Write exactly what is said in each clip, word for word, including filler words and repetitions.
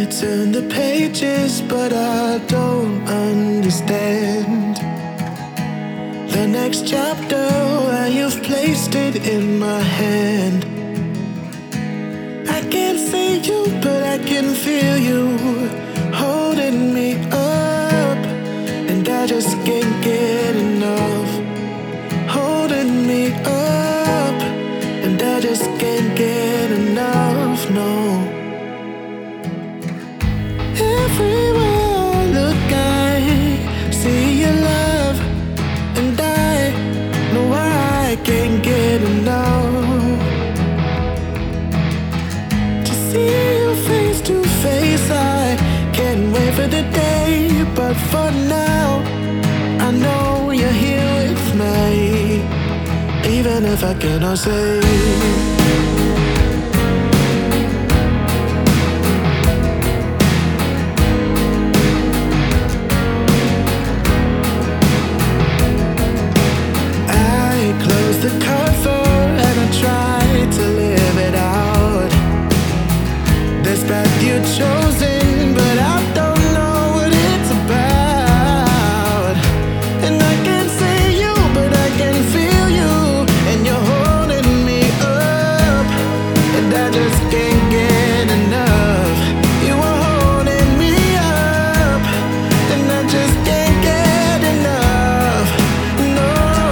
turn the pages, but I don't understand the next chapter, why you've placed it in my hand. I can't see you, but I can feel you holding me up, and I just can't get enough. Holding me up, and I just can't get enough, no. Everywhere I look, I see your love, and I know I can't get enough. To see you face to face, I can't wait for the day, but for now, I know you're here with me, even if I cannot say. The cover and I try to live it out. This path you've chosen, but I don't know what it's about. And I can't see you, but I can feel you, and you're holding me up, and I just can't get enough. You are holding me up, and I just can't get enough. No.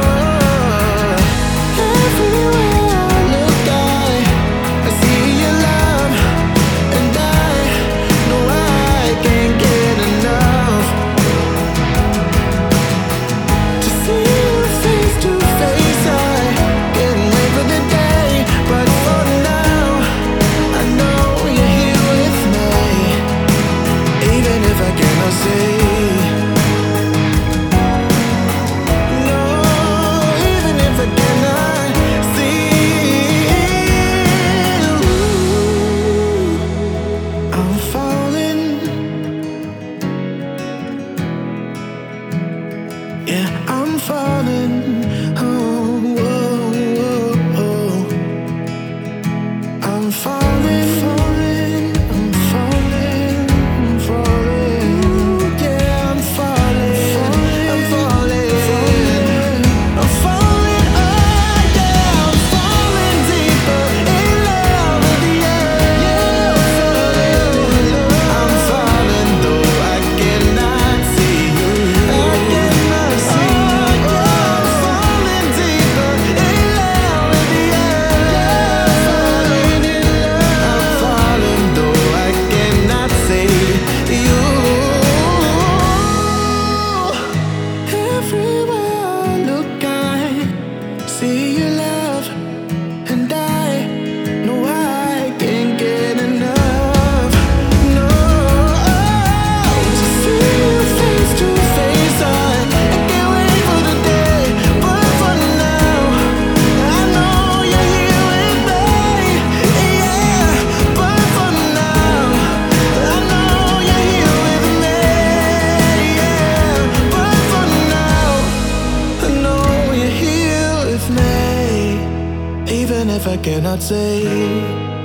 Yeah, I'm falling. Oh, oh, oh, oh. I'm falling, falling, I'm falling, I'm falling. Ooh, yeah, I'm falling, I'm falling, I'm falling. Oh, yeah, I'm falling deeper in love with you. I'm falling, though I cannot see you. I cannot see you. I'm falling deeper in love with you. I'm falling, though I cannot see you. Everywhere I look, I see your love, and I know I can't get enough. No, to see you face to face, I, I can't wait for the day. But for now, I know you're here with me. Yeah, but for now, I know you're here with me. Yeah, but for now, I know you're here with me, even if I cannot say.